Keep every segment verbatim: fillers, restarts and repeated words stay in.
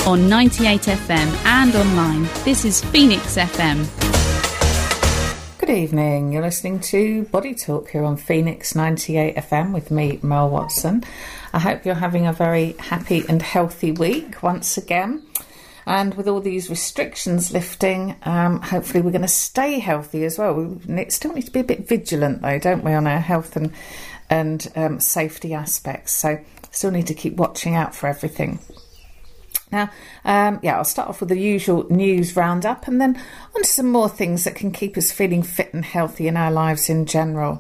on ninety-eight F M and online. This is Phoenix F M. Good evening. You're listening to Body Talk here on Phoenix ninety-eight F M with me, Mel Watson. I hope you're having a very happy and healthy week once again. And with all these restrictions lifting, um, hopefully we're going to stay healthy as well. We still need to be a bit vigilant though, don't we, on our health and, and um, safety aspects. So still need to keep watching out for everything. Now, um, yeah, I'll start off with the usual news roundup and then on to some more things that can keep us feeling fit and healthy in our lives in general.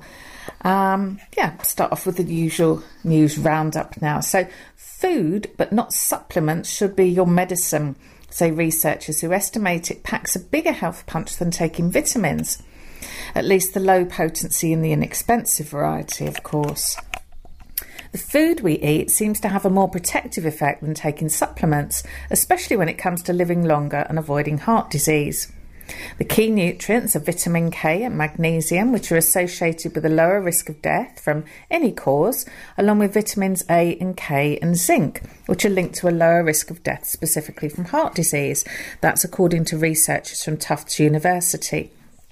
Um, yeah, start off with the usual news roundup now. So, food, but not supplements, should be your medicine, say researchers who estimate it packs a bigger health punch than taking vitamins. At least the low potency and the inexpensive variety, of course. The food we eat seems to have a more protective effect than taking supplements, especially when it comes to living longer and avoiding heart disease. The key nutrients are vitamin K and magnesium, which are associated with a lower risk of death from any cause, along with vitamins A and K and zinc, which are linked to a lower risk of death specifically from heart disease. That's according to researchers from Tufts University.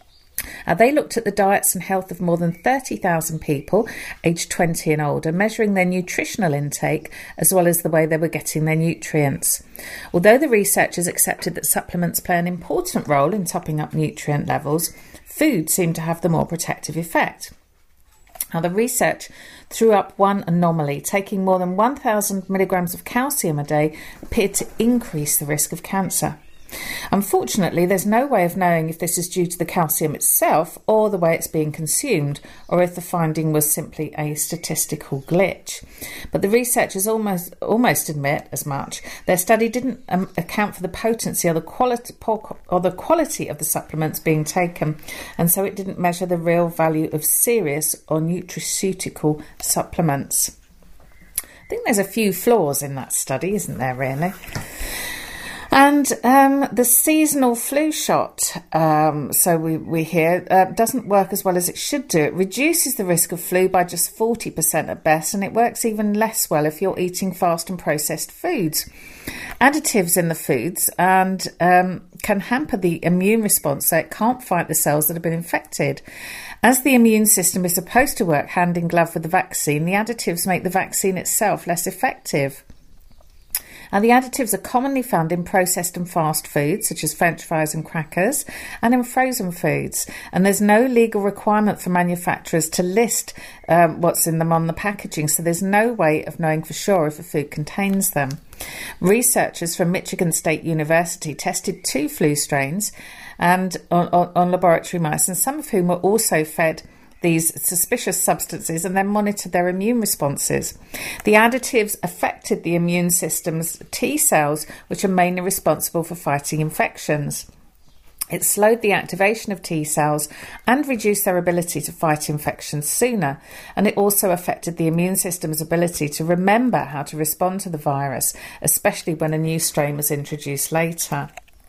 Uh, they looked at the diets and health of more than thirty thousand people aged twenty and older, measuring their nutritional intake as well as the way they were getting their nutrients. Although the researchers accepted that supplements play an important role in topping up nutrient levels, food seemed to have the more protective effect. Now, the research threw up one anomaly. Taking more than one thousand milligrams of calcium a day appeared to increase the risk of cancer. Unfortunately, there's no way of knowing if this is due to the calcium itself or the way it's being consumed, or if the finding was simply a statistical glitch. But the researchers almost almost admit as much. Their study didn't um, account for the potency or the quality or the quality of the supplements being taken, and so it didn't measure the real value of serious or nutraceutical supplements. I think there's a few flaws in that study, isn't there, really? And um, the seasonal flu shot, um, so we, we hear, uh, doesn't work as well as it should do. It reduces the risk of flu by just forty percent at best, and it works even less well if you're eating fast and processed foods. Additives in the foods and um, can hamper the immune response, so it can't fight the cells that have been infected. As the immune system is supposed to work hand in glove with the vaccine, the additives make the vaccine itself less effective. And the additives are commonly found in processed and fast foods, such as French fries and crackers, and in frozen foods. And there's no legal requirement for manufacturers to list um, what's in them on the packaging, so there's no way of knowing for sure if a food contains them. Researchers from Michigan State University tested two flu strains and on, on, on laboratory mice, and some of whom were also fed these suspicious substances and then monitored their immune responses. The additives affected the immune system's T cells, which are mainly responsible for fighting infections. It slowed the activation of T cells and reduced their ability to fight infections sooner. And it also affected the immune system's ability to remember how to respond to the virus, especially when a new strain was introduced later.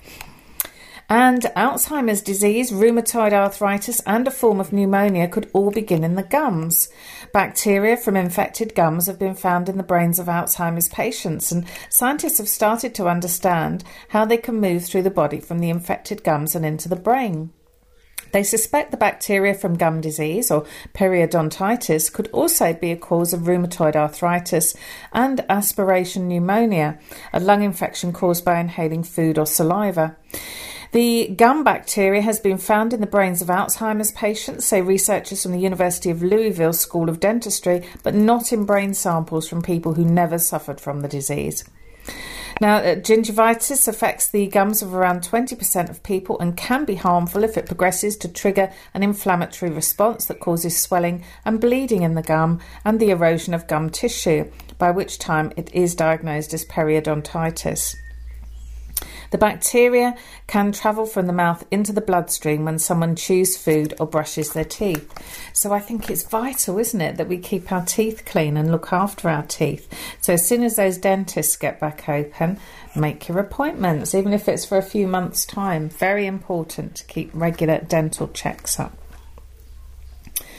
And Alzheimer's disease, rheumatoid arthritis and a form of pneumonia could all begin in the gums. Bacteria from infected gums have been found in the brains of Alzheimer's patients, and scientists have started to understand how they can move through the body from the infected gums and into the brain. They suspect the bacteria from gum disease or periodontitis could also be a cause of rheumatoid arthritis and aspiration pneumonia, a lung infection caused by inhaling food or saliva. The gum bacteria has been found in the brains of Alzheimer's patients, say researchers from the University of Louisville School of Dentistry, but not in brain samples from people who never suffered from the disease. Now, uh, gingivitis affects the gums of around twenty percent of people and can be harmful if it progresses to trigger an inflammatory response that causes swelling and bleeding in the gum and the erosion of gum tissue, by which time it is diagnosed as periodontitis. The bacteria can travel from the mouth into the bloodstream when someone chews food or brushes their teeth. So I think it's vital, isn't it, that we keep our teeth clean and look after our teeth. So as soon as those dentists get back open, make your appointments, even if it's for a few months' time. Very important to keep regular dental checks up.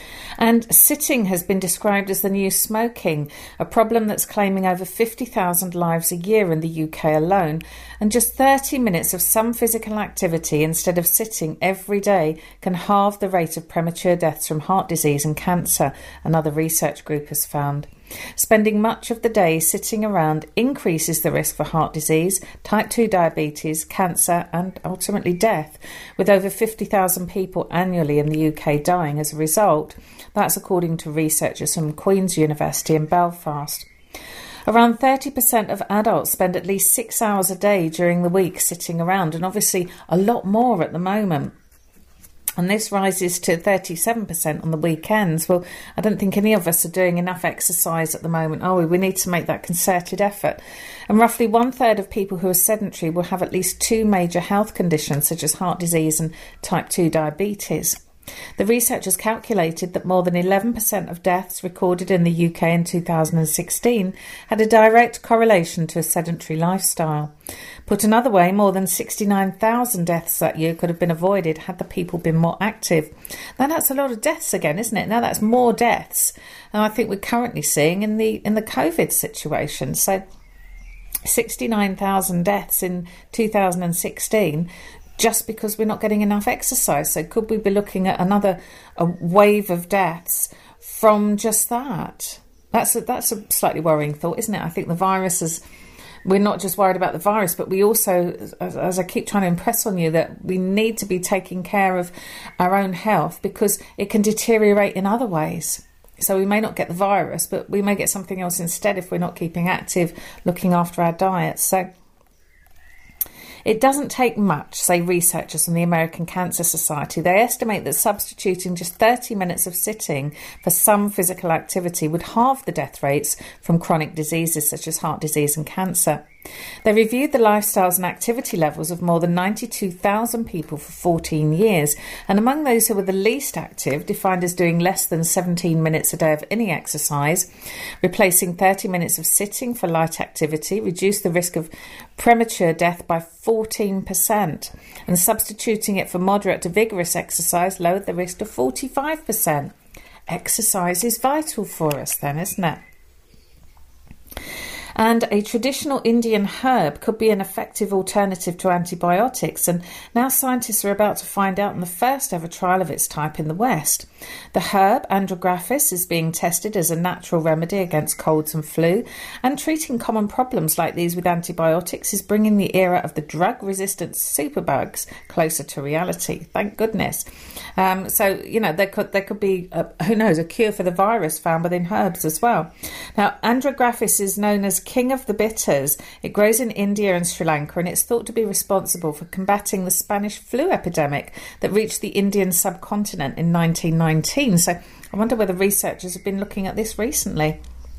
And sitting has been described as the new smoking, a problem that's claiming over fifty thousand lives a year in the U K alone. And just thirty minutes of some physical activity instead of sitting every day can halve the rate of premature deaths from heart disease and cancer, another research group has found. Spending much of the day sitting around increases the risk for heart disease, type two diabetes, cancer and ultimately death, with over fifty thousand people annually in the U K dying as a result. That's according to researchers from Queen's University in Belfast. Around thirty percent of adults spend at least six hours a day during the week sitting around, and obviously a lot more at the moment. And this rises to thirty-seven percent on the weekends. Well, I don't think any of us are doing enough exercise at the moment, are we? We need to make that concerted effort. And roughly one third of people who are sedentary will have at least two major health conditions, such as heart disease and type two diabetes. The researchers calculated that more than eleven percent of deaths recorded in the U K in two thousand sixteen had a direct correlation to a sedentary lifestyle. Put another way, more than sixty-nine thousand deaths that year could have been avoided had the people been more active. Now that's a lot of deaths again, isn't it? Now that's more deaths than I think we're currently seeing in the in the COVID situation. So sixty-nine thousand deaths in two thousand sixteen just because we're not getting enough exercise. So could we be looking at another a wave of deaths from just that? That's a, that's a slightly worrying thought, isn't it? I think the virus is... We're not just worried about the virus, but we also, as, as I keep trying to impress on you, that we need to be taking care of our own health because it can deteriorate in other ways. So we may not get the virus, but we may get something else instead if we're not keeping active, looking after our diet. So it doesn't take much, say researchers from the American Cancer Society. They estimate that substituting just thirty minutes of sitting for some physical activity would halve the death rates from chronic diseases such as heart disease and cancer. They reviewed the lifestyles and activity levels of more than ninety-two thousand people for fourteen years, and among those who were the least active, defined as doing less than seventeen minutes a day of any exercise, replacing thirty minutes of sitting for light activity reduced the risk of premature death by fourteen percent, and substituting it for moderate to vigorous exercise lowered the risk to forty-five percent. Exercise is vital for us then, isn't it? And a traditional Indian herb could be an effective alternative to antibiotics, and now scientists are about to find out in the first ever trial of its type in the West. The herb, Andrographis, is being tested as a natural remedy against colds and flu, and treating common problems like these with antibiotics is bringing the era of the drug-resistant superbugs closer to reality. Thank goodness. Um, so, you know, there could there could be, a, who knows, a cure for the virus found within herbs as well. Now, Andrographis is known as King of the Bitters. It grows in India and Sri Lanka, and it's thought to be responsible for combating the Spanish flu epidemic that reached the Indian subcontinent in nineteen nineteen. So I wonder whether researchers have been looking at this recently.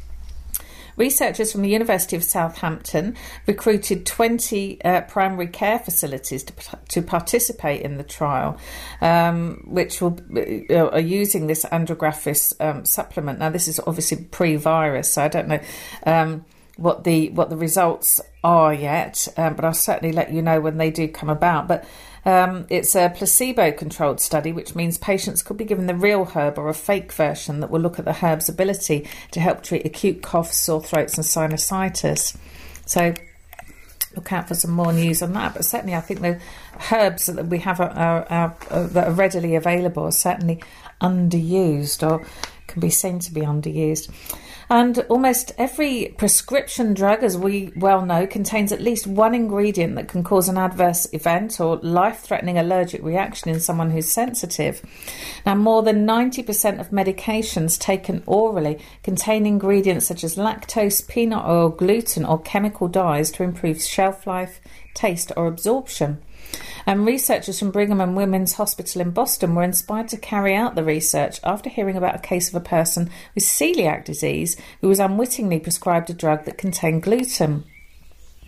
Researchers from the University of Southampton recruited twenty uh, primary care facilities to to participate in the trial, um, which will uh, are using this Andrographis um, supplement. Now, this is obviously pre-virus, so I don't know um, what the what the results are yet, um, but I'll certainly let you know when they do come about. But um, it's a placebo-controlled study, which means patients could be given the real herb or a fake version that will look at the herb's ability to help treat acute coughs, sore throats and sinusitis. So look out for some more news on that. But certainly I think the herbs that we have are, are, are, are, that are readily available are certainly underused, or can be seen to be underused. And almost every prescription drug, as we well know, contains at least one ingredient that can cause an adverse event or life-threatening allergic reaction in someone who's sensitive. Now, more than ninety percent of medications taken orally contain ingredients such as lactose, peanut oil, gluten or chemical dyes to improve shelf life, taste or absorption. And researchers from Brigham and Women's Hospital in Boston were inspired to carry out the research after hearing about a case of a person with celiac disease who was unwittingly prescribed a drug that contained gluten.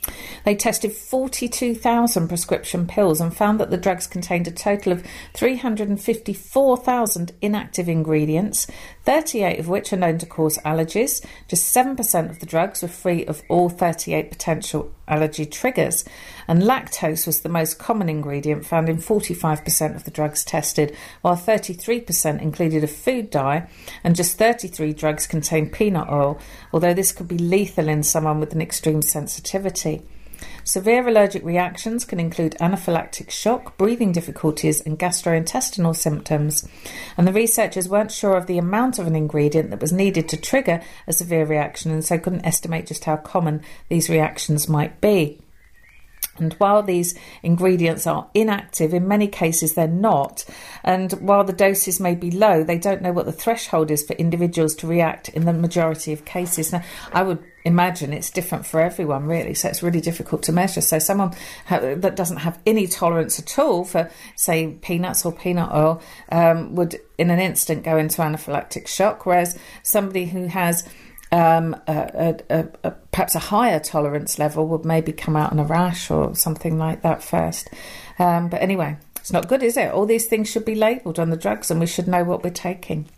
They tested forty-two thousand prescription pills and found that the drugs contained a total of three hundred fifty-four thousand inactive ingredients, thirty-eight of which are known to cause allergies. Just seven percent of the drugs were free of all thirty-eight potential allergy triggers. And lactose was the most common ingredient found in forty-five percent of the drugs tested, while thirty-three percent included a food dye, and just thirty-three drugs contained peanut oil, although this could be lethal in someone with an extreme sensitivity. Severe allergic reactions can include anaphylactic shock, breathing difficulties and gastrointestinal symptoms, and the researchers weren't sure of the amount of an ingredient that was needed to trigger a severe reaction, and so couldn't estimate just how common these reactions might be. And while these ingredients are inactive, in many cases they're not. And while the doses may be low, they don't know what the threshold is for individuals to react in the majority of cases. Now, I would imagine it's different for everyone, really, so it's really difficult to measure. So someone ha- that doesn't have any tolerance at all for, say, peanuts or peanut oil um, would in an instant go into anaphylactic shock, whereas somebody who has Um, a, a, a, perhaps a higher tolerance level would maybe come out in a rash or something like that first. Um, but anyway, it's not good, is it? All these things should be labelled on the drugs and we should know what we're taking.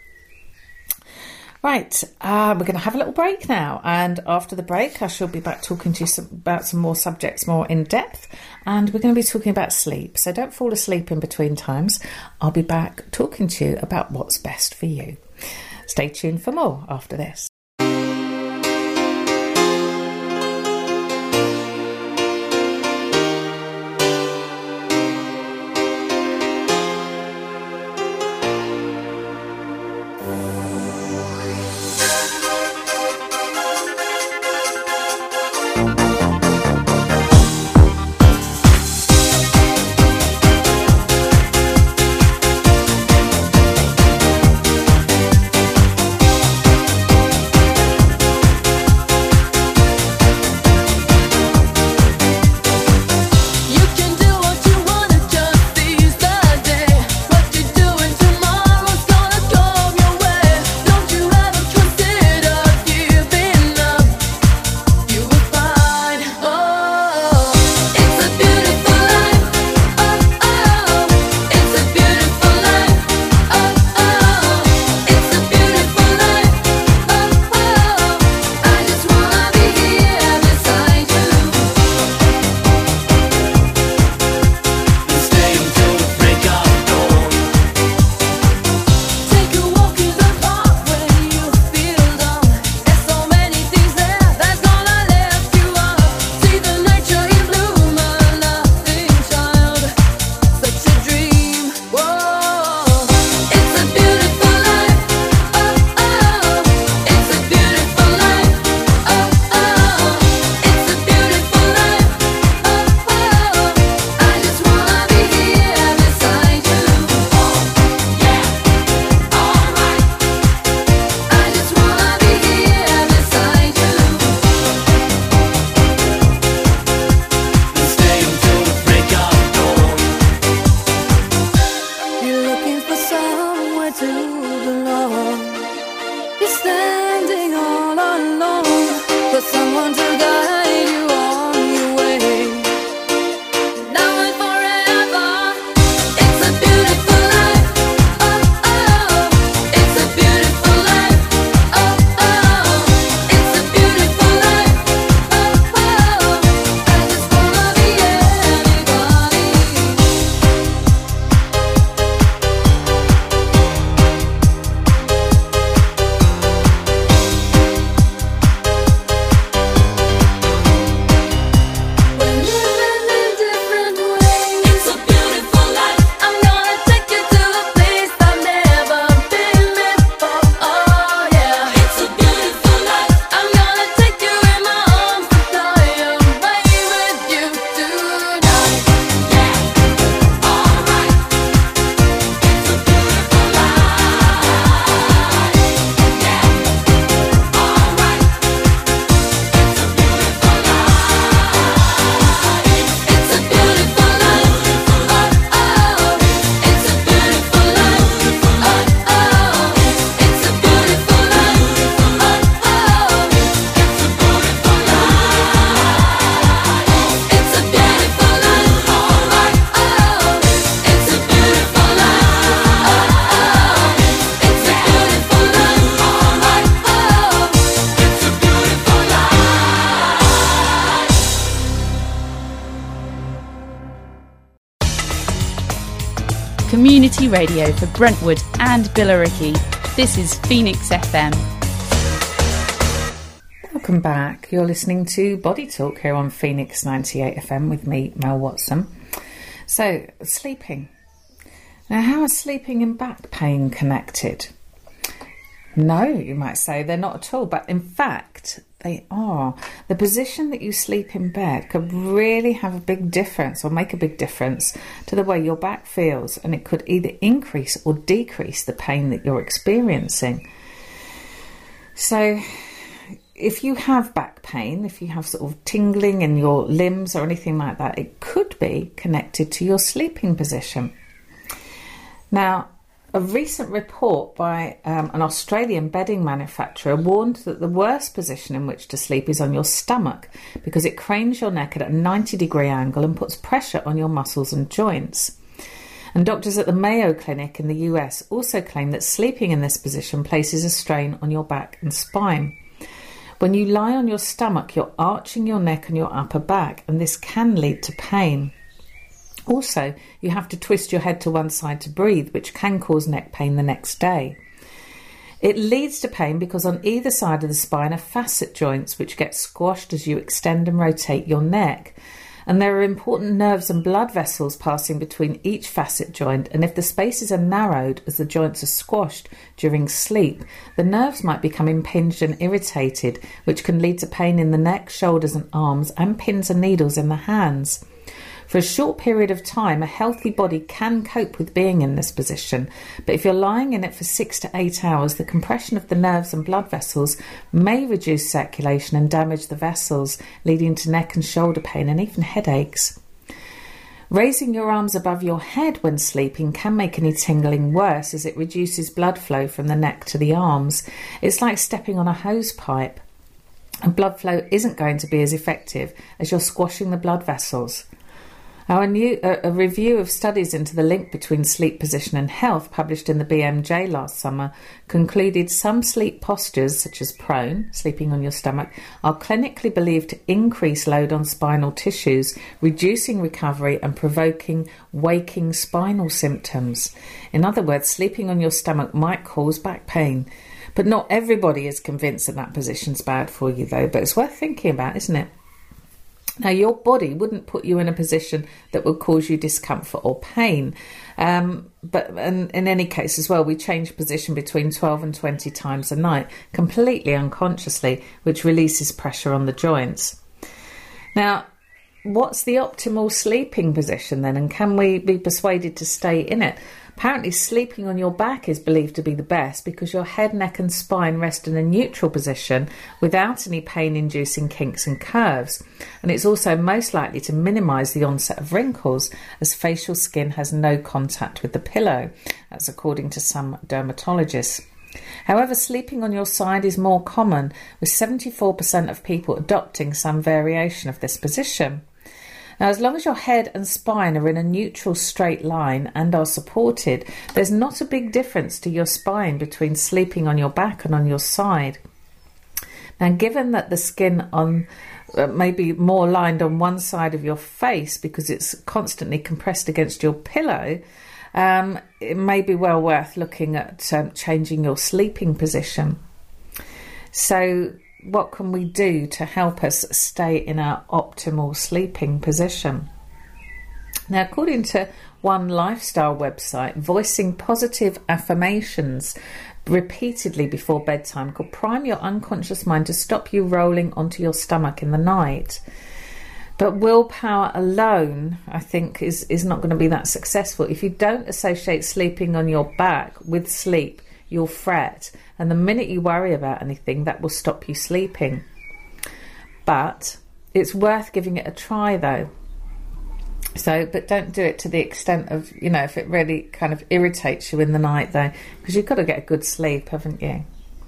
Right, uh, we're going to have a little break now, and after the break I shall be back talking to you some, about some more subjects more in depth, and we're going to be talking about sleep, so don't fall asleep in between times. I'll be back talking to you about what's best for you. Stay tuned for more after this. community radio for Brentwood and Billericay. This is Phoenix F M. Welcome back. You're listening to Body Talk here on Phoenix ninety-eight F M with me, Mel Watson. So, sleeping. Now, how are sleeping and back pain connected? No, you might say they're not at all, but in fact, they are. The position that you sleep in bed could really have a big difference or make a big difference to the way your back feels, and it could either increase or decrease the pain that you're experiencing. So, if you have back pain, if you have sort of tingling in your limbs or anything like that, it could be connected to your sleeping position. Now, a recent report by um, an Australian bedding manufacturer warned that the worst position in which to sleep is on your stomach because it cranes your neck at a ninety degree angle and puts pressure on your muscles and joints. And doctors at the Mayo Clinic in the U S also claim that sleeping in this position places a strain on your back and spine. When you lie on your stomach, you're arching your neck and your upper back, and this can lead to pain. Also, you have to twist your head to one side to breathe, which can cause neck pain the next day. It leads to pain because on either side of the spine are facet joints which get squashed as you extend and rotate your neck. And there are important nerves and blood vessels passing between each facet joint, and if the spaces are narrowed as the joints are squashed during sleep, the nerves might become impinged and irritated, which can lead to pain in the neck, shoulders and arms, and pins and needles in the hands. For a short period of time, a healthy body can cope with being in this position, but if you're lying in it for six to eight hours, the compression of the nerves and blood vessels may reduce circulation and damage the vessels, leading to neck and shoulder pain and even headaches. Raising your arms above your head when sleeping can make any tingling worse, as it reduces blood flow from the neck to the arms. It's like stepping on a hose pipe, and blood flow isn't going to be as effective as you're squashing the blood vessels. Now, a, new, a, a review of studies into the link between sleep position and health, published in the B M J last summer, concluded some sleep postures, such as prone, sleeping on your stomach, are clinically believed to increase load on spinal tissues, reducing recovery and provoking waking spinal symptoms. In other words, sleeping on your stomach might cause back pain. But not everybody is convinced that that position's bad for you, though, but it's worth thinking about, isn't it? Now, your body wouldn't put you in a position that would cause you discomfort or pain. Um, but in, in any case as well, we change position between twelve and twenty times a night, completely unconsciously, which releases pressure on the joints. Now, what's the optimal sleeping position then, and can we be persuaded to stay in it? Apparently, sleeping on your back is believed to be the best because your head, neck and spine rest in a neutral position without any pain-inducing kinks and curves. And it's also most likely to minimise the onset of wrinkles, as facial skin has no contact with the pillow. That's according to some dermatologists. However, sleeping on your side is more common, with seventy-four percent of people adopting some variation of this position. Now, as long as your head and spine are in a neutral straight line and are supported, there's not a big difference to your spine between sleeping on your back and on your side. Now, given that the skin on uh, may be more lined on one side of your face because it's constantly compressed against your pillow, um, it may be well worth looking at um, changing your sleeping position. So, what can we do to help us stay in our optimal sleeping position? Now, according to one lifestyle website, voicing positive affirmations repeatedly before bedtime could prime your unconscious mind to stop you rolling onto your stomach in the night. But willpower alone, I think, is, is not going to be that successful. If you don't associate sleeping on your back with sleep, you'll fret, and the minute you worry about anything, that will stop you sleeping. But it's worth giving it a try, though. So, but don't do it to the extent of, you know, if it really kind of irritates you in the night, though, because you've got to get a good sleep, haven't you?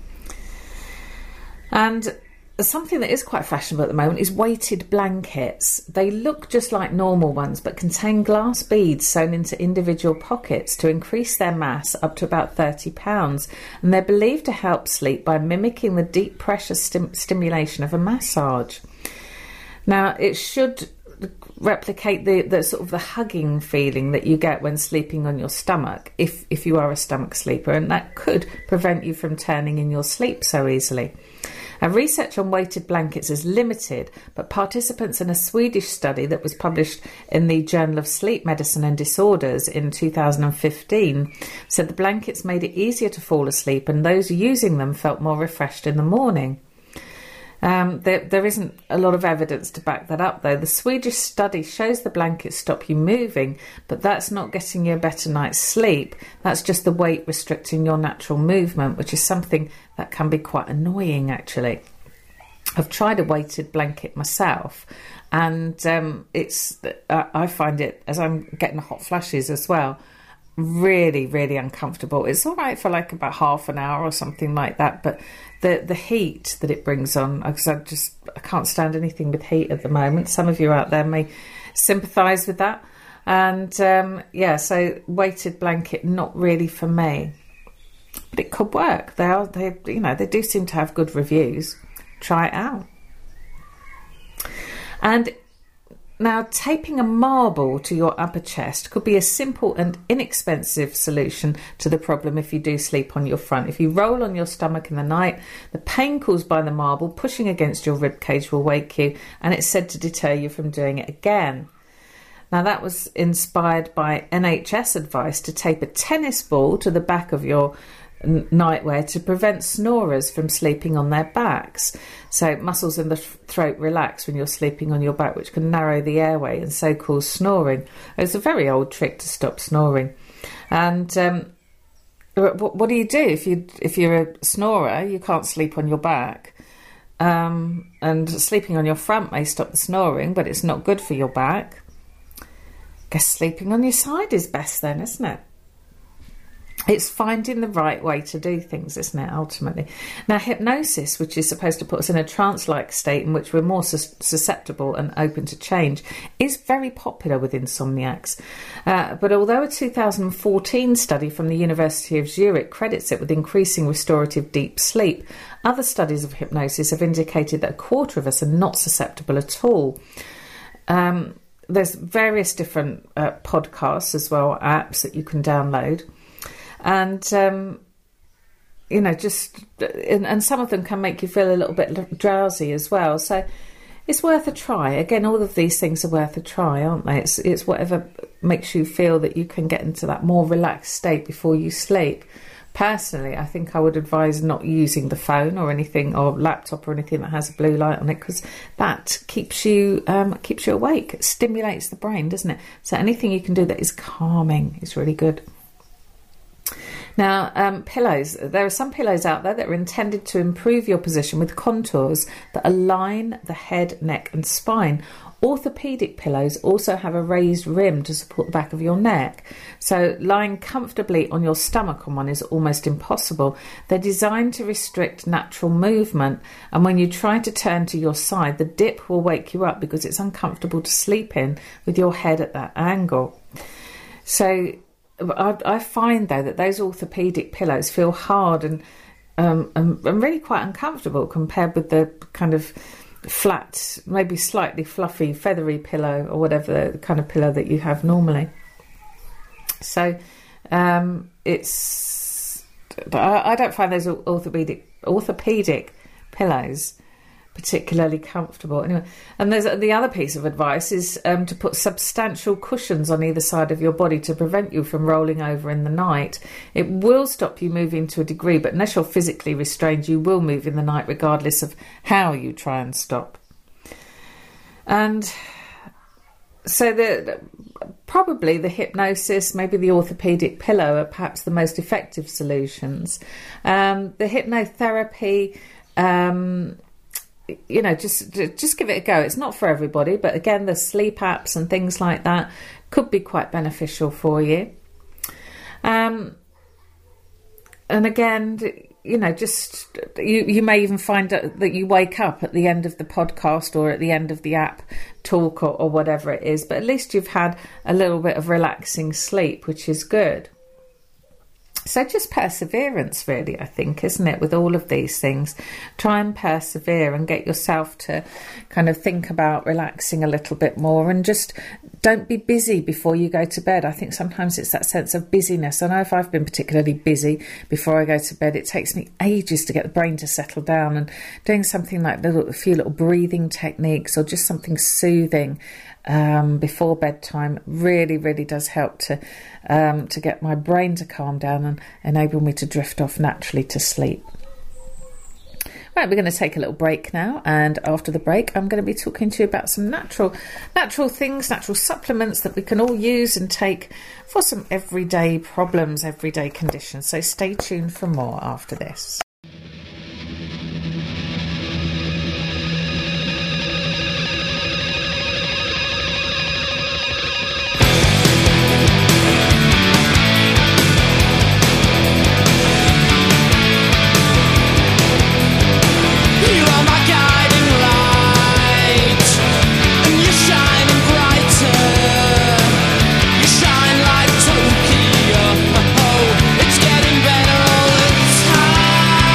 And something that is quite fashionable at the moment is weighted blankets. They look just like normal ones, but contain glass beads sewn into individual pockets to increase their mass up to about thirty pounds. And they're believed to help sleep by mimicking the deep pressure stim- stimulation of a massage. Now, it should replicate the, the sort of the hugging feeling that you get when sleeping on your stomach, if, if you are a stomach sleeper, and that could prevent you from turning in your sleep so easily. Our research on weighted blankets is limited, but participants in a Swedish study that was published in the Journal of Sleep Medicine and Disorders in two thousand fifteen said the blankets made it easier to fall asleep, and those using them felt more refreshed in the morning. Um, there, there isn't a lot of evidence to back that up, though. The Swedish study shows the blankets stop you moving, but that's not getting you a better night's sleep. That's just the weight restricting your natural movement, which is something that can be quite annoying, actually. I've tried a weighted blanket myself, and um, it's uh, I find it, as I'm getting hot flashes as well, really, really uncomfortable. It's all right for like about half an hour or something like that, but the the heat that it brings on, because I just I can't stand anything with heat at the moment. Some of you out there may sympathise with that, and um, yeah, so weighted blanket, not really for me, but it could work. They are they you know they do seem to have good reviews. Try it out. And now, taping a marble to your upper chest could be a simple and inexpensive solution to the problem if you do sleep on your front. If you roll on your stomach in the night, the pain caused by the marble pushing against your ribcage will wake you, and it's said to deter you from doing it again. Now, that was inspired by N H S advice to tape a tennis ball to the back of your nightwear to prevent snorers from sleeping on their backs. So muscles in the throat relax when you're sleeping on your back, which can narrow the airway and so cause snoring. It's a very old trick to stop snoring. And um, what, what do you do if you if you're a snorer? You can't sleep on your back, um, and sleeping on your front may stop the snoring, but it's not good for your back. Guess sleeping on your side is best then, isn't it? It's finding the right way to do things, isn't it, ultimately? Now, hypnosis, which is supposed to put us in a trance-like state in which we're more sus- susceptible and open to change, is very popular with insomniacs. Uh, but although a two thousand fourteen study from the University of Zurich credits it with increasing restorative deep sleep, other studies of hypnosis have indicated that a quarter of us are not susceptible at all. Um, there's various different uh, podcasts as well, apps that you can download. And, um, you know, just, and, and some of them can make you feel a little bit drowsy as well. So it's worth a try. Again, all of these things are worth a try, aren't they? It's, it's whatever makes you feel that you can get into that more relaxed state before you sleep. Personally, I think I would advise not using the phone or anything, or laptop or anything that has a blue light on it, because that keeps you um, keeps you awake. It stimulates the brain, doesn't it? So anything you can do that is calming is really good. Now, um, pillows. There are some pillows out there that are intended to improve your position with contours that align the head, neck and spine. Orthopedic pillows also have a raised rim to support the back of your neck. So lying comfortably on your stomach on one is almost impossible. They're designed to restrict natural movement, and when you try to turn to your side, the dip will wake you up because it's uncomfortable to sleep in with your head at that angle. So I, I find, though, that those orthopedic pillows feel hard and, um, and and really quite uncomfortable compared with the kind of flat, maybe slightly fluffy, feathery pillow or whatever the kind of pillow that you have normally. So um, it's, I, I don't find those orthopedic orthopedic pillows particularly comfortable. Anyway, and there's the other piece of advice is um, to put substantial cushions on either side of your body to prevent you from rolling over in the night. It will stop you moving to a degree, but unless you're physically restrained, you will move in the night regardless of how you try and stop. And so the probably the hypnosis, maybe the orthopedic pillow are perhaps the most effective solutions. Um, the hypnotherapy, um, you know, just just give it a go. It's not for everybody, but again, the sleep apps and things like that could be quite beneficial for you. Um, and again, you know, just you, you may even find that you wake up at the end of the podcast or at the end of the app talk or, or whatever it is, but at least you've had a little bit of relaxing sleep, which is good. So just perseverance, really, I think, isn't it, with all of these things? Try and persevere and get yourself to kind of think about relaxing a little bit more, and just don't be busy before you go to bed. I think sometimes it's that sense of busyness. I know if I've been particularly busy before I go to bed, it takes me ages to get the brain to settle down, and doing something like little, a few little breathing techniques or just something soothing Um, before bedtime really, really does help to um, to get my brain to calm down and enable me to drift off naturally to sleep. Right, we're going to take a little break now, and after the break I'm going to be talking to you about some natural natural things, natural supplements that we can all use and take for some everyday problems, everyday conditions. So stay tuned for more after this. It's getting better all the time.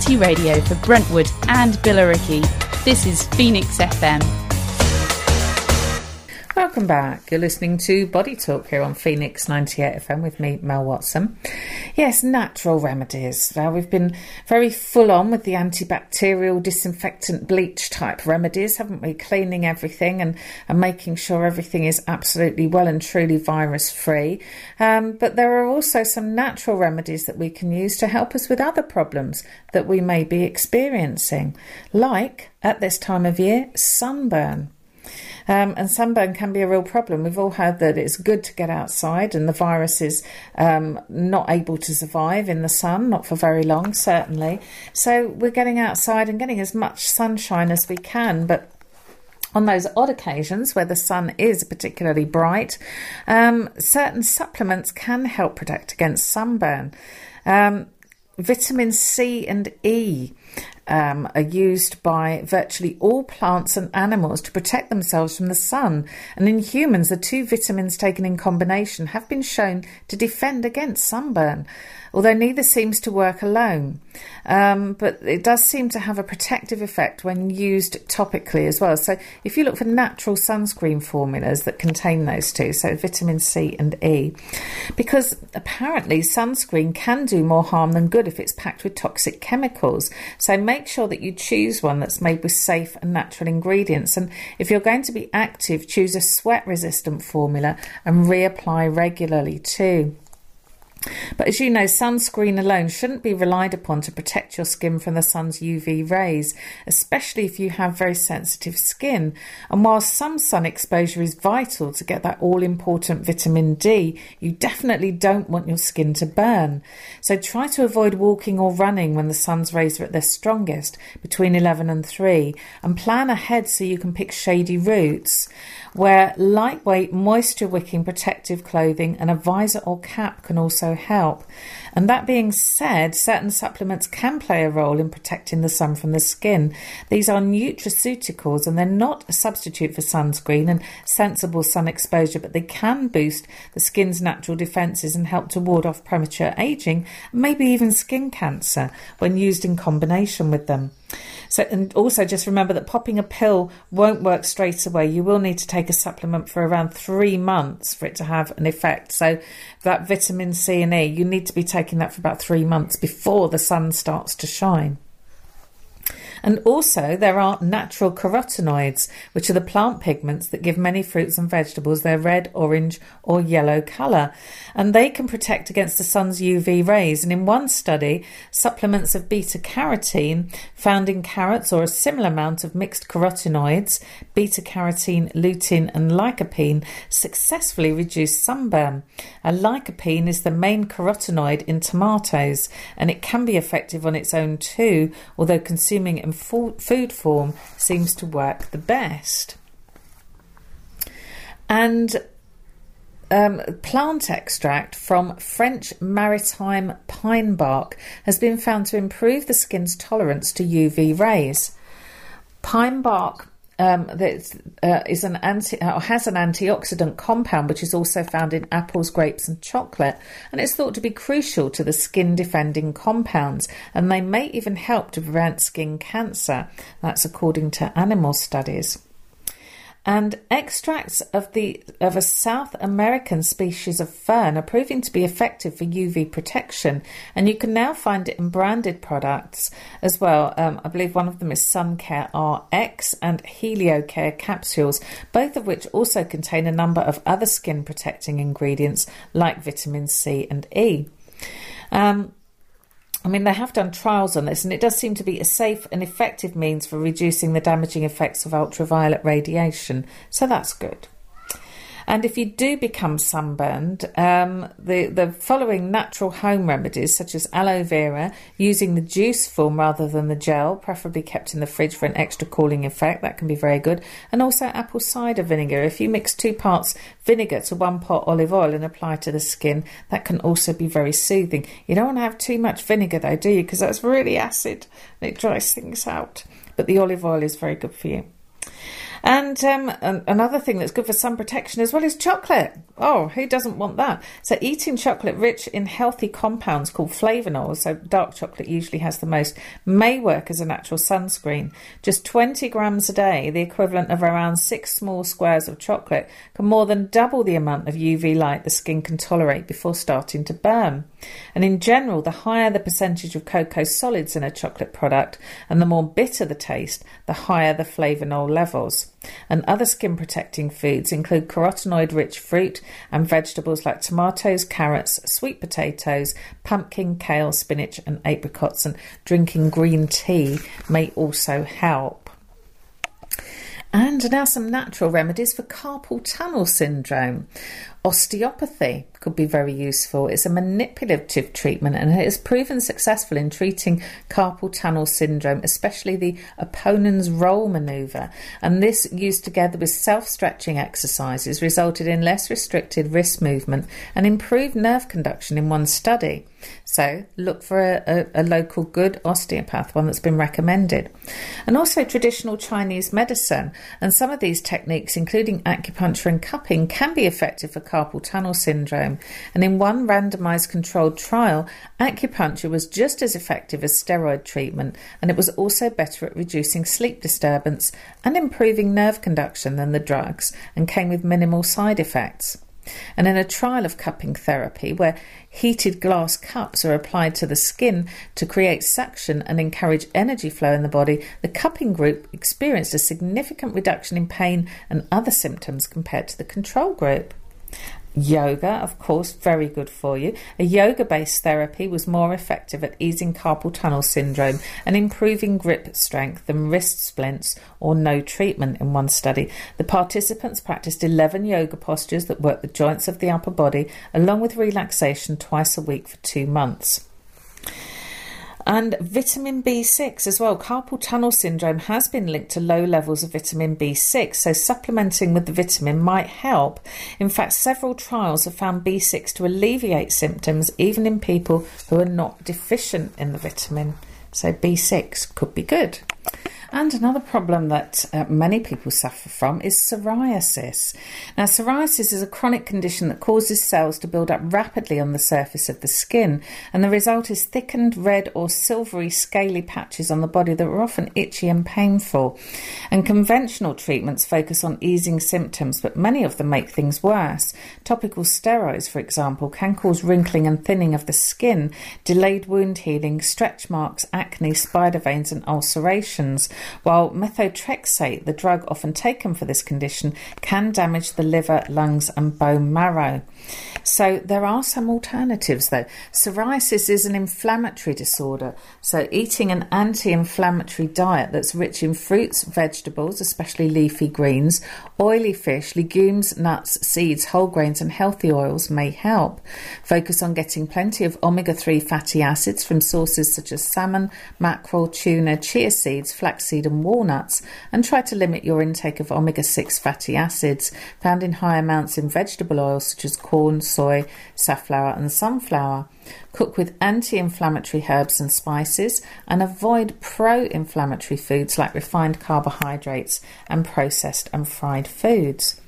community radio for Brentwood and Billericay. This is Phoenix F M. Welcome back. You're listening to Body Talk here on Phoenix ninety-eight F M with me, Mel Watson. Yes, natural remedies. Now, we've been very full on with the antibacterial, disinfectant, bleach type remedies, haven't we? Cleaning everything and, and making sure everything is absolutely well and truly virus free. Um, but there are also some natural remedies that we can use to help us with other problems that we may be experiencing, like at this time of year, sunburn. Um, and sunburn can be a real problem. We've all heard that it's good to get outside and the virus is um, not able to survive in the sun, not for very long, certainly. So we're getting outside and getting as much sunshine as we can, but on those odd occasions where the sun is particularly bright, um, certain supplements can help protect against sunburn. Um, vitamin C and E Um, are used by virtually all plants and animals to protect themselves from the sun. And in humans, the two vitamins taken in combination have been shown to defend against sunburn, although neither seems to work alone. Um, but it does seem to have a protective effect when used topically as well. So if you look for natural sunscreen formulas that contain those two, so vitamin C and E, because apparently sunscreen can do more harm than good if it's packed with toxic chemicals. So make sure that you choose one that's made with safe and natural ingredients. And if you're going to be active, choose a sweat-resistant formula and reapply regularly too. But as you know, sunscreen alone shouldn't be relied upon to protect your skin from the sun's U V rays, especially if you have very sensitive skin. And while some sun exposure is vital to get that all-important vitamin D, you definitely don't want your skin to burn. So try to avoid walking or running when the sun's rays are at their strongest, between eleven and three, and plan ahead so you can pick shady routes. Wear lightweight, moisture-wicking protective clothing, and a visor or cap can also help. And that being said, certain supplements can play a role in protecting the sun from the skin. These are nutraceuticals, and they're not a substitute for sunscreen and sensible sun exposure, but they can boost the skin's natural defences and help to ward off premature aging, and maybe even skin cancer when used in combination with them. So, and also just remember that popping a pill won't work straight away. You will need to take a supplement for around three months for it to have an effect. So that vitamin C and E, you need to be taking that for about three months before the sun starts to shine. And also there are natural carotenoids, which are the plant pigments that give many fruits and vegetables their red, orange or yellow colour. And they can protect against the sun's U V rays. And in one study, supplements of beta-carotene found in carrots or a similar amount of mixed carotenoids, beta-carotene, lutein and lycopene, successfully reduced sunburn. And lycopene is the main carotenoid in tomatoes, and it can be effective on its own too, although consuming it in food form seems to work the best. And um, plant extract from French maritime pine bark has been found to improve the skin's tolerance to U V rays. Pine bark um, that uh, is an anti uh, has an antioxidant compound which is also found in apples, grapes and chocolate, and it's thought to be crucial to the skin defending compounds, and they may even help to prevent skin cancer. That's according to animal studies. And extracts of the of a South American species of fern are proving to be effective for U V protection, and you can now find it in branded products as well. Um, I believe one of them is Suncare R X and HelioCare capsules, both of which also contain a number of other skin protecting ingredients like vitamin C and E. Um, I mean, they have done trials on this, and it does seem to be a safe and effective means for reducing the damaging effects of ultraviolet radiation. So that's good. And if you do become sunburned, um, the, the following natural home remedies, such as aloe vera, using the juice form rather than the gel, preferably kept in the fridge for an extra cooling effect, that can be very good. And also apple cider vinegar. If you mix two parts vinegar to one pot olive oil and apply to the skin, that can also be very soothing. You don't want to have too much vinegar though, do you? Because that's really acid and it dries things out. But the olive oil is very good for you. And um, an- another thing that's good for sun protection as well is chocolate. Oh, who doesn't want that? So eating chocolate rich in healthy compounds called flavonols, so dark chocolate usually has the most, may work as a natural sunscreen. Just twenty grams a day, the equivalent of around six small squares of chocolate, can more than double the amount of U V light the skin can tolerate before starting to burn. And in general, the higher the percentage of cocoa solids in a chocolate product and the more bitter the taste, the higher the flavonol levels. And other skin protecting foods include carotenoid rich fruit and vegetables like tomatoes, carrots, sweet potatoes, pumpkin, kale, spinach and apricots, and drinking green tea may also help. And now some natural remedies for carpal tunnel syndrome. Osteopathy could be very useful. It's a manipulative treatment and it has proven successful in treating carpal tunnel syndrome, especially the opponent's roll manoeuvre. And this, used together with self-stretching exercises, resulted in less restricted wrist movement and improved nerve conduction in one study. So look for a, a, a local good osteopath, one that's been recommended. And also traditional Chinese medicine. And some of these techniques, including acupuncture and cupping, can be effective for carpal tunnel syndrome. And in one randomized controlled trial, acupuncture was just as effective as steroid treatment, and it was also better at reducing sleep disturbance and improving nerve conduction than the drugs, and came with minimal side effects. And in a trial of cupping therapy, where heated glass cups are applied to the skin to create suction and encourage energy flow in the body, the cupping group experienced a significant reduction in pain and other symptoms compared to the control group. Yoga, of course, very good for you. A yoga-based therapy was more effective at easing carpal tunnel syndrome and improving grip strength than wrist splints or no treatment in one study. The participants practiced eleven yoga postures that work the joints of the upper body, along with relaxation twice a week for two months. And vitamin B six as well. Carpal tunnel syndrome has been linked to low levels of vitamin B six, so supplementing with the vitamin might help. In fact, several trials have found B six to alleviate symptoms even in people who are not deficient in the vitamin. So B six could be good. And another problem that uh, many people suffer from is psoriasis. Now, psoriasis is a chronic condition that causes cells to build up rapidly on the surface of the skin, and the result is thickened red or silvery scaly patches on the body that are often itchy and painful. And conventional treatments focus on easing symptoms, but many of them make things worse. Topical steroids, for example, can cause wrinkling and thinning of the skin, delayed wound healing, stretch marks, acne, spider veins and ulcerations, while methotrexate, the drug often taken for this condition, can damage the liver, lungs and bone marrow. So there are some alternatives though. Psoriasis is an inflammatory disorder, so eating an anti-inflammatory diet that's rich in fruits, vegetables, especially leafy greens, oily fish, legumes, nuts, seeds, whole grains and healthy oils may help. Focus on getting plenty of omega three fatty acids from sources such as salmon, mackerel, tuna, chia seeds, flaxseed and walnuts, and try to limit your intake of omega six fatty acids found in high amounts in vegetable oils such as corn, soy, safflower and sunflower. Cook with anti-inflammatory herbs and spices, and avoid pro-inflammatory foods like refined carbohydrates and processed and fried foods.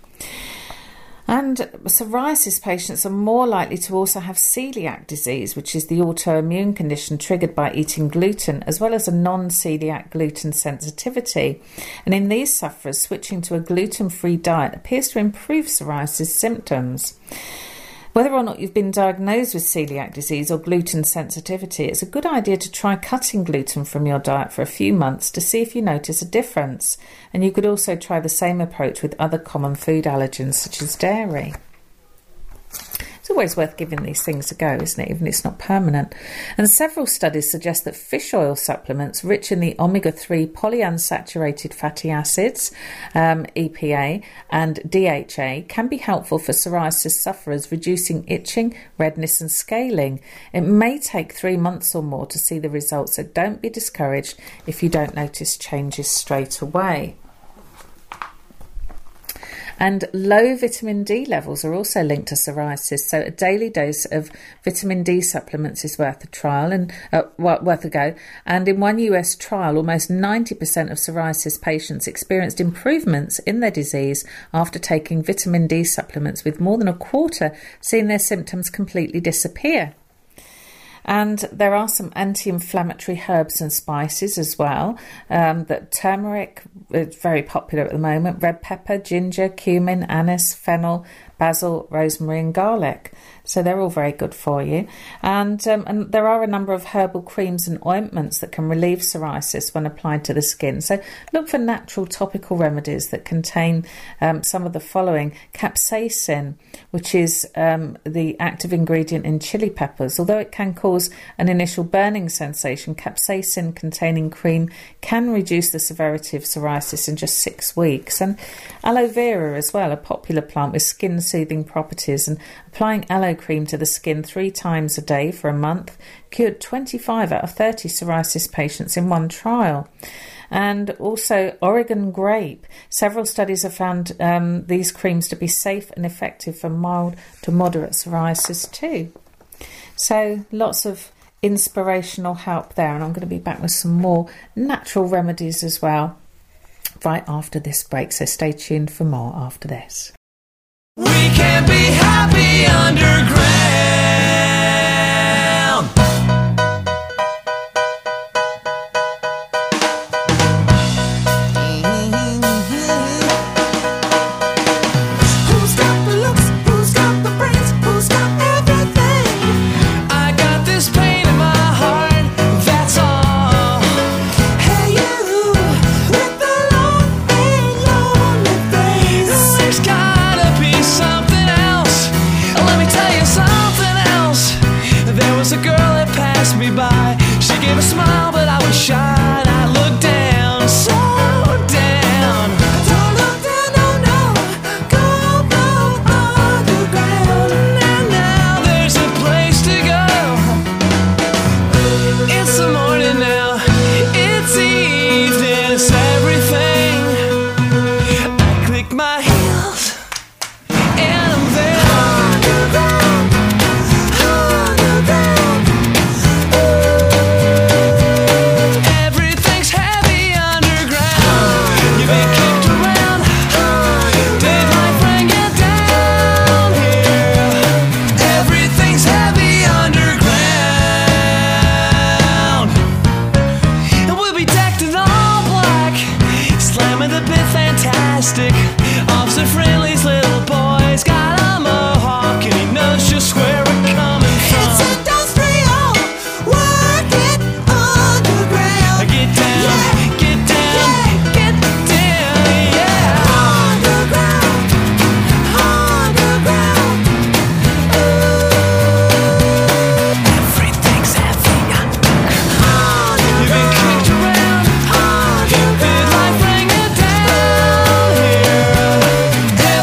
And psoriasis patients are more likely to also have celiac disease, which is the autoimmune condition triggered by eating gluten, as well as a non-celiac gluten sensitivity. And in these sufferers, switching to a gluten-free diet appears to improve psoriasis symptoms. Whether or not you've been diagnosed with celiac disease or gluten sensitivity, it's a good idea to try cutting gluten from your diet for a few months to see if you notice a difference. And you could also try the same approach with other common food allergens such as dairy. It's always worth giving these things a go, isn't it, even if it's not permanent. And several studies suggest that fish oil supplements rich in the omega three polyunsaturated fatty acids, um, E P A, and D H A can be helpful for psoriasis sufferers, reducing itching, redness and scaling. It may take three months or more to see the results, so don't be discouraged if you don't notice changes straight away. And low vitamin D levels are also linked to psoriasis, so a daily dose of vitamin D supplements is worth a trial and uh, worth a go. And in one U S trial, almost ninety percent of psoriasis patients experienced improvements in their disease after taking vitamin D supplements, with more than a quarter seeing their symptoms completely disappear. And there are some anti-inflammatory herbs and spices as well. Um, that turmeric is very popular at the moment. Red pepper, ginger, cumin, anise, fennel, basil, rosemary and garlic. So they're all very good for you. And, um, and there are a number of herbal creams and ointments that can relieve psoriasis when applied to the skin. So look for natural topical remedies that contain um, some of the following. Capsaicin, which is um, the active ingredient in chili peppers. Although it can cause an initial burning sensation, capsaicin containing cream can reduce the severity of psoriasis in just six weeks. And aloe vera as well, a popular plant with skin soothing properties, and applying aloe cream to the skin three times a day for a month cured twenty-five out of thirty psoriasis patients in one trial. And also Oregon grape. Several studies have found um, these creams to be safe and effective for mild to moderate psoriasis too. So lots of inspirational help there, and I'm going to be back with some more natural remedies as well right after this break, so stay tuned for more after this. We can be happy underground. Who's got the looks? Who's got the brains? Who's got everything? I got this pain in my heart, that's all. Hey you, with the long and lonely face. There's gotta be something else. Let me tell you something else. There was a girl that passed me by. She gave a smile, but I was shy. And I looked down, so down. Don't look down, no, no. Go, go underground. And now there's a place to go. It's the morning now. It's evening. It's everything. I click my heels. And I'm there. Underground, underground. Everything's heavy underground. You've been kicked around. Did life bring you down here? Everything's heavy underground. And we'll be decked in all black, slamming the bit fantastic. Officer Friendly's little boy's got a mohawk, and he knows just where we're coming from. It's industrial, work it underground. Get down, get down, get down, yeah. Underground, underground. Everything's heavy underground. You've been kicked around. Did life bring you down here?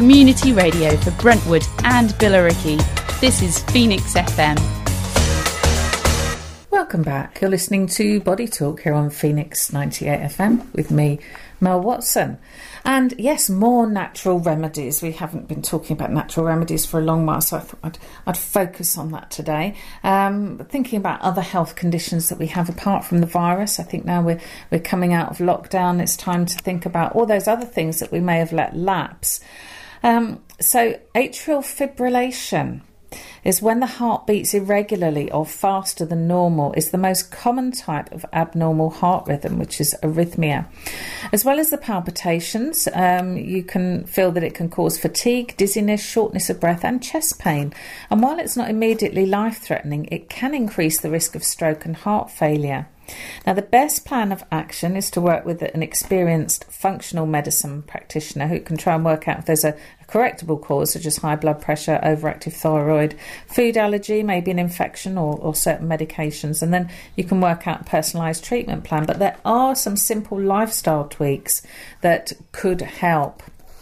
community radio for Brentwood and Billericay. This is Phoenix F M. Welcome back. You're listening to Body Talk here on Phoenix ninety-eight F M with me, Mel Watson. And yes, more natural remedies. We haven't been talking about natural remedies for a long while, so I thought I'd, I'd focus on that today. Um, thinking about other health conditions that we have apart from the virus. I think now we're, we're coming out of lockdown. It's time to think about all those other things that we may have let lapse. Um, so atrial fibrillation is when the heart beats irregularly or faster than normal, is the most common type of abnormal heart rhythm, which is arrhythmia. As well as the palpitations, um, you can feel that it can cause fatigue, dizziness, shortness of breath and chest pain. And while it's not immediately life-threatening, it can increase the risk of stroke and heart failure. Now, the best plan of action is to work with an experienced functional medicine practitioner who can try and work out if there's a, a correctable cause, such as high blood pressure, overactive thyroid, food allergy, maybe an infection or, or certain medications, and then you can work out a personalised treatment plan. But there are some simple lifestyle tweaks that could help.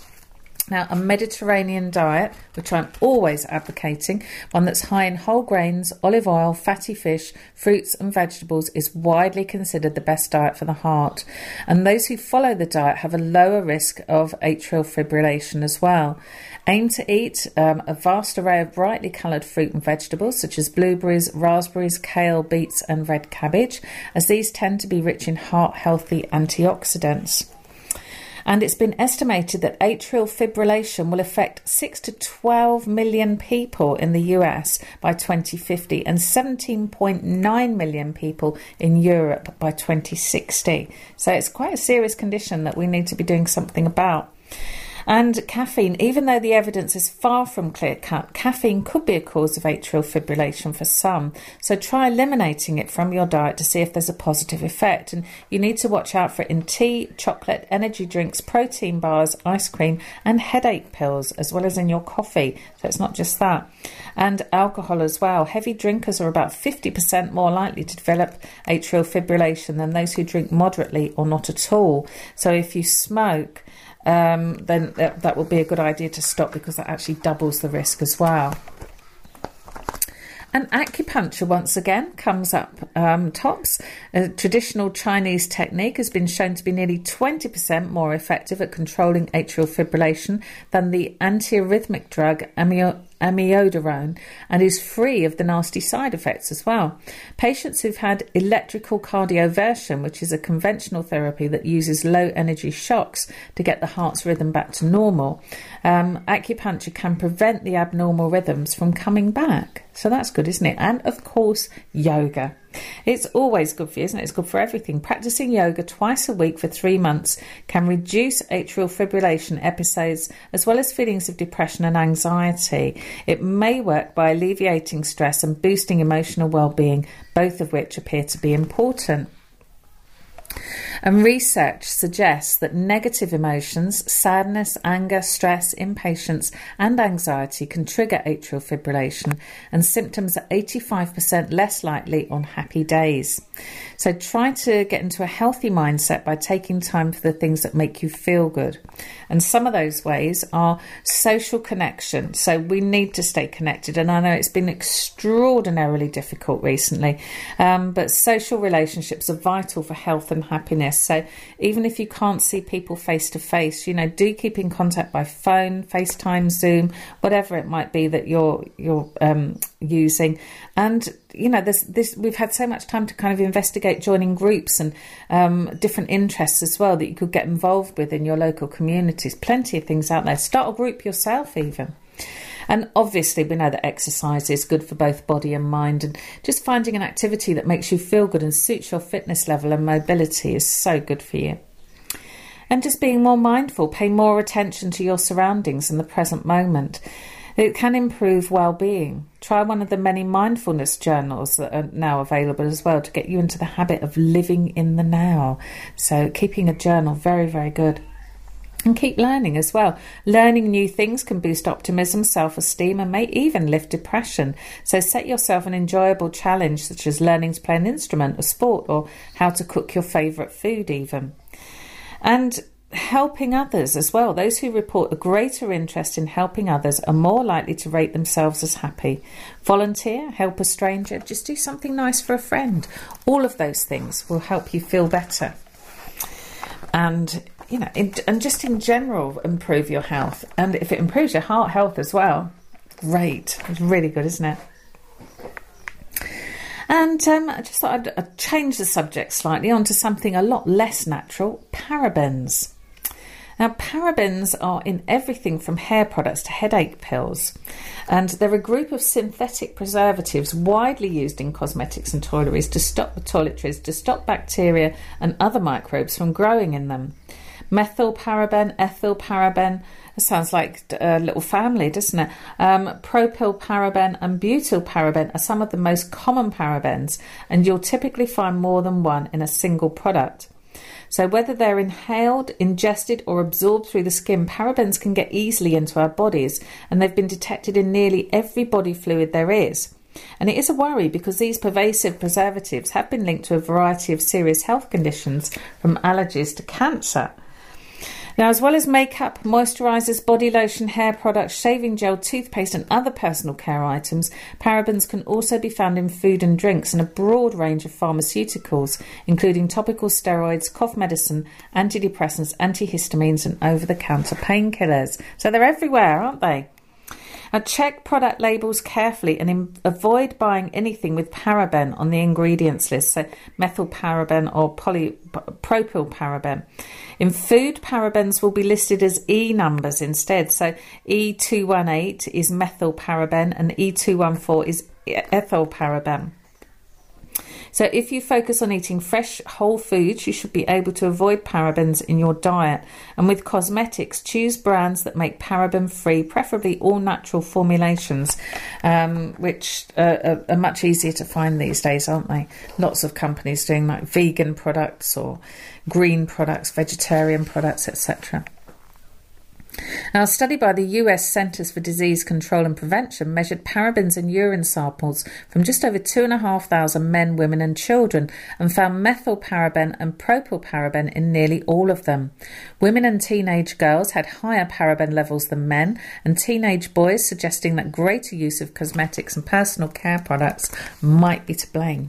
Now, a Mediterranean diet, which I'm always advocating, one that's high in whole grains, olive oil, fatty fish, fruits and vegetables, is widely considered the best diet for the heart. And those who follow the diet have a lower risk of atrial fibrillation as well. Aim to eat um, a vast array of brightly coloured fruit and vegetables, such as blueberries, raspberries, kale, beets and red cabbage, as these tend to be rich in heart-healthy antioxidants. And it's been estimated that atrial fibrillation will affect six to twelve million people in the U S by twenty fifty and seventeen point nine million people in Europe by twenty sixty. So it's quite a serious condition that we need to be doing something about. And caffeine, even though the evidence is far from clear-cut, caffeine could be a cause of atrial fibrillation for some. So try eliminating it from your diet to see if there's a positive effect. And you need to watch out for it in tea, chocolate, energy drinks, protein bars, ice cream, and headache pills, as well as in your coffee. So it's not just that. And alcohol as well. Heavy drinkers are about fifty percent more likely to develop atrial fibrillation than those who drink moderately or not at all. So if you smoke, Um, then that, that will be a good idea to stop, because that actually doubles the risk as well. And acupuncture, once again, comes up um, tops. A traditional Chinese technique has been shown to be nearly twenty percent more effective at controlling atrial fibrillation than the antiarrhythmic drug amio- amiodarone, and is free of the nasty side effects as well. Patients who've had electrical cardioversion, which is a conventional therapy that uses low energy shocks to get the heart's rhythm back to normal, um, acupuncture can prevent the abnormal rhythms from coming back. So that's good, isn't it? And of course, yoga. It's always good for you, isn't it? It's good for everything. Practicing yoga twice a week for three months can reduce atrial fibrillation episodes, as well as feelings of depression and anxiety. It may work by alleviating stress and boosting emotional well-being, both of which appear to be important. And research suggests that negative emotions, sadness, anger, stress, impatience and anxiety can trigger atrial fibrillation, and symptoms are eighty-five percent less likely on happy days. So try to get into a healthy mindset by taking time for the things that make you feel good. And some of those ways are social connection. So we need to stay connected. And I know it's been extraordinarily difficult recently, um, but social relationships are vital for health and happiness. So even if you can't see people face to face, you know, do keep in contact by phone, FaceTime, Zoom, whatever it might be that you're you're um, using. And you know, there's this. We've had so much time to kind of investigate joining groups and um, different interests as well that you could get involved with in your local communities. Plenty of things out there. Start a group yourself, even. And obviously, we know that exercise is good for both body and mind. And just finding an activity that makes you feel good and suits your fitness level and mobility is so good for you. And just being more mindful, pay more attention to your surroundings in the present moment. It can improve well-being. Try one of the many mindfulness journals that are now available as well to get you into the habit of living in the now. So keeping a journal, very, very good. And keep learning as well. Learning new things can boost optimism, self-esteem, and may even lift depression. So set yourself an enjoyable challenge, such as learning to play an instrument, a sport, or how to cook your favourite food even. And helping others as well. Those who report a greater interest in helping others are more likely to rate themselves as happy. Volunteer, help a stranger, just do something nice for a friend. All of those things will help you feel better. And, you know, in, and just in general, improve your health. And if it improves your heart health as well, great. It's really good, isn't it? And um, I just thought I'd, I'd change the subject slightly onto something a lot less natural, parabens. Now, parabens are in everything from hair products to headache pills, and they're a group of synthetic preservatives widely used in cosmetics and toiletries to stop toiletries to stop bacteria and other microbes from growing in them. Methylparaben, ethylparaben, it sounds like a little family, doesn't it? Um, propylparaben and butylparaben are some of the most common parabens, and you'll typically find more than one in a single product. So whether they're inhaled, ingested or absorbed through the skin, parabens can get easily into our bodies, and they've been detected in nearly every body fluid there is. And it is a worry because these pervasive preservatives have been linked to a variety of serious health conditions, from allergies to cancer. Now, as well as makeup, moisturisers, body lotion, hair products, shaving gel, toothpaste and other personal care items, parabens can also be found in food and drinks and a broad range of pharmaceuticals, including topical steroids, cough medicine, antidepressants, antihistamines and over-the-counter painkillers. So they're everywhere, aren't they? Now, check product labels carefully and in, avoid buying anything with paraben on the ingredients list, so methylparaben or poly, propylparaben. In food, parabens will be listed as E numbers instead, so E two one eight is methylparaben and E two one four is ethylparaben. So if you focus on eating fresh, whole foods, you should be able to avoid parabens in your diet. And with cosmetics, choose brands that make paraben-free, preferably all-natural formulations, um, which uh, are, are much easier to find these days, aren't they? Lots of companies doing like vegan products or green products, vegetarian products, et cetera. Now, a study by the U S Centers for Disease Control and Prevention measured parabens in urine samples from just over two and a half thousand men, women and children and found methylparaben and propylparaben in nearly all of them. Women and teenage girls had higher paraben levels than men, and teenage boys, suggesting that greater use of cosmetics and personal care products might be to blame.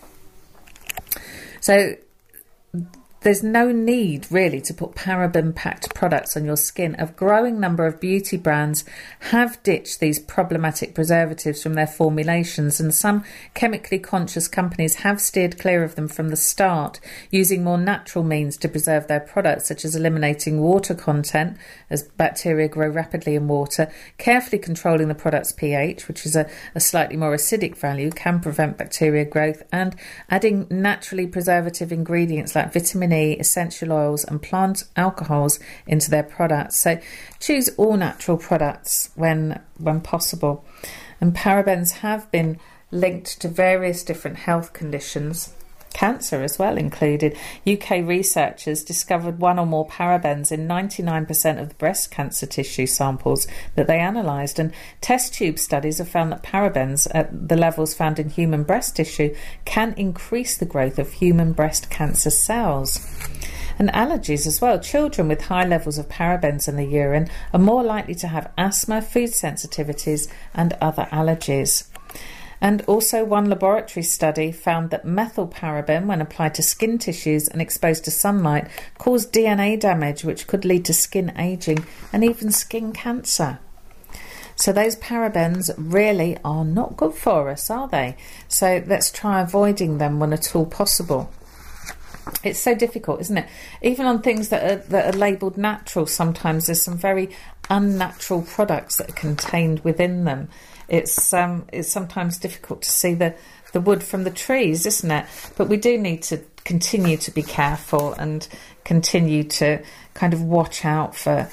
So there's no need really to put paraben-packed products on your skin. A growing number of beauty brands have ditched these problematic preservatives from their formulations, and some chemically conscious companies have steered clear of them from the start, using more natural means to preserve their products, such as eliminating water content, as bacteria grow rapidly in water, carefully controlling the product's pH, which is a, a slightly more acidic value, can prevent bacteria growth, and adding naturally preservative ingredients like vitamin E, essential oils and plant alcohols into their products. So choose all natural products when when possible. And parabens have been linked to various different health conditions, cancer as well included. U K researchers discovered one or more parabens in ninety-nine percent of the breast cancer tissue samples that they analysed, and test tube studies have found that parabens at the levels found in human breast tissue can increase the growth of human breast cancer cells. And allergies as well. Children with high levels of parabens in the urine are more likely to have asthma, food sensitivities and other allergies. And also one laboratory study found that methylparaben, when applied to skin tissues and exposed to sunlight, caused D N A damage, which could lead to skin ageing and even skin cancer. So those parabens really are not good for us, are they? So let's try avoiding them when at all possible. It's so difficult, isn't it? Even on things that are, that are labelled natural, sometimes there's some very unnatural products that are contained within them. It's um, it's sometimes difficult to see the, the wood from the trees, isn't it? But we do need to continue to be careful and continue to kind of watch out for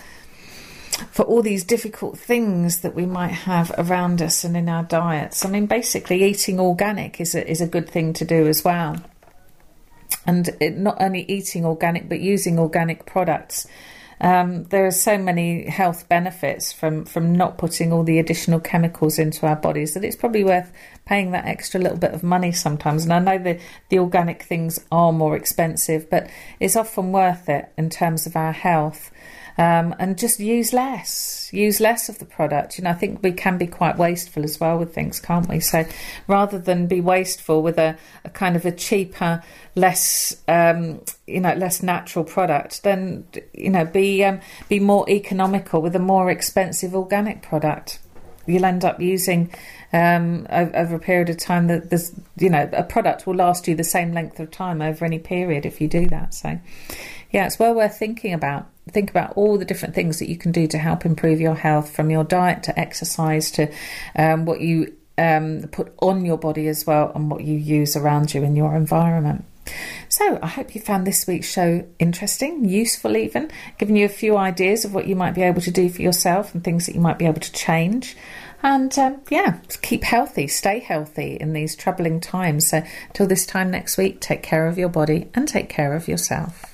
for all these difficult things that we might have around us and in our diets. I mean, basically eating organic is a, is a good thing to do as well. And it, not only eating organic, but using organic products. Um, there are so many health benefits from, from not putting all the additional chemicals into our bodies that it's probably worth paying that extra little bit of money sometimes. And I know the, the organic things are more expensive, but it's often worth it in terms of our health. Um, and just use less, use less of the product. You know, I think we can be quite wasteful as well with things, can't we? So rather than be wasteful with a, a kind of a cheaper, less, um, you know, less natural product, then, you know, be um, be more economical with a more expensive organic product. You'll end up using um, over, over a period of time that there's, you know, a product will last you the same length of time over any period if you do that. So, yeah, it's well worth thinking about. Think about all the different things that you can do to help improve your health, from your diet to exercise to um, what you um, put on your body as well, and what you use around you in your environment. So I hope you found this week's show interesting, useful even, giving you a few ideas of what you might be able to do for yourself and things that you might be able to change. And um, yeah, keep healthy, stay healthy in these troubling times. So till this time next week, take care of your body and take care of yourself.